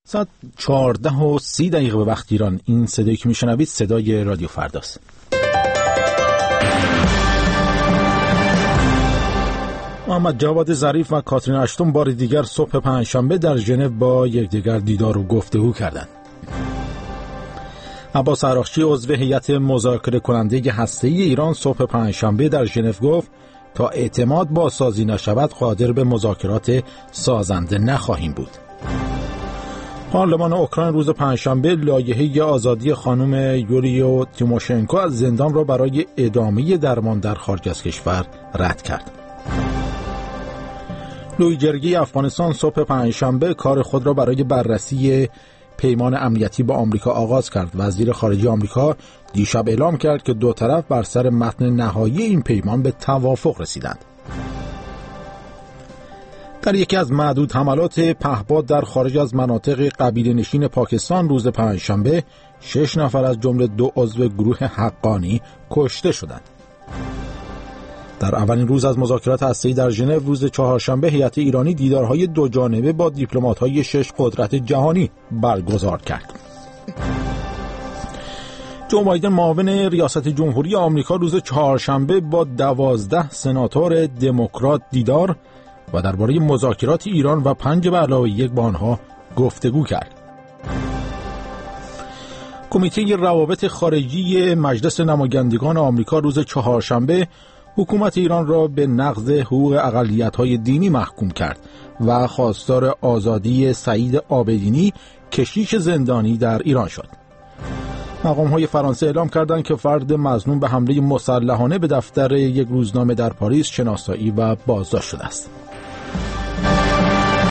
ساعت 14:30 به وقت ایران. این صدایی که میشنوید صدای رادیو فرداست. محمد جواد ظریف و کاترین اشتون بار دیگر صبح پنجشنبه در ژنو با یکدیگر دیدار و گفتگو کردند. عباس عراقچی عضو هیئت مذاکره کننده هسته‌ای ایران صبح پنجشنبه در ژنو گفت تا اعتماد بازسازی نشود قادر به مذاکرات سازنده نخواهیم بود. پارلمان اوکراین روز پنجشنبه لایحه آزادی خانم یولیو تیموشنکو از زندان را برای ادامه درمان در خارج از کشور رد کرد. لویجرگی افغانستان صبح پنجشنبه کار خود را برای بررسی پیمان امنیتی با آمریکا آغاز کرد. وزیر خارجه آمریکا دیشب اعلام کرد که دو طرف بر سر متن نهایی این پیمان به توافق رسیدند. در یکی از معدود حملات پهپاد در خارج از مناطق قبیله‌نشین پاکستان روز پنجشنبه 6 نفر از جمله 2 عضو گروه حقانی کشته شدند. در اولین روز از مذاکرات هسته‌ای در ژنو روز چهارشنبه هیئت ایرانی دیدارهای دو جانبه با دیپلمات‌های 6 قدرت جهانی برگزار کرد. جو بایدن معاون ریاست جمهوری آمریکا روز چهارشنبه با 12 سناتور دموکرات دیدار و درباره مذاکرات ایران و 5+1 با آنها گفتگو کرد. کمیته روابط خارجی مجلس نمایندگان آمریکا روز چهارشنبه حکومت ایران را به نقض حقوق اقلیت‌های دینی محکوم کرد و خواستار آزادی سعید عابدینی کشیش زندانی در ایران شد. مقام‌های فرانسه اعلام کردند که فرد مظنون به حمله مسلحانه به دفتر یک روزنامه در پاریس شناسایی و بازداشت شده است.